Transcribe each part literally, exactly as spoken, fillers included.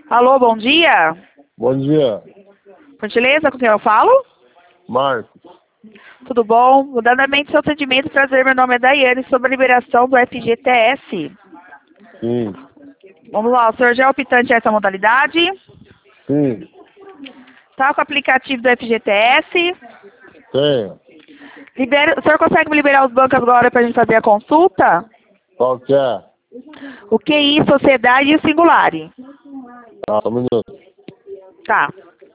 Alô, bom dia. Bom dia, Por gentileza, com quem eu falo? Marcos. Tudo bom? Mudadamente seu atendimento, prazer, meu nome é Daiane, sobre a liberação do F G T S. Sim, Vamos lá, o senhor já é optante a essa modalidade? sim, Tá com o aplicativo do F G T S? tenho. Libera, o senhor consegue me liberar os bancos agora para a gente fazer a consulta? Qual que é? O Q I, Sociedade e o Singulari. Tá, só um minuto. Tá.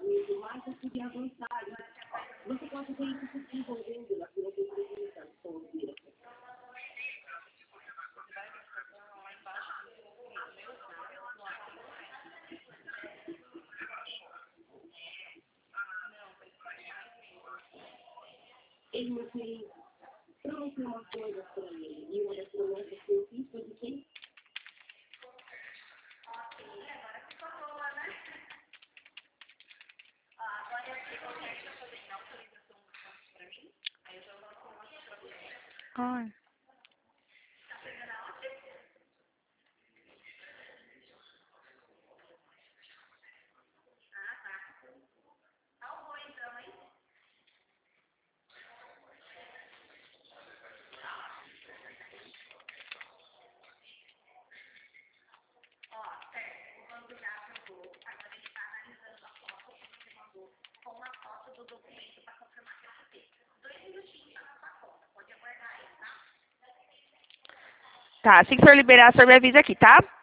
Ai. Tá, assim que o senhor liberar, o senhor me avisa aqui, tá?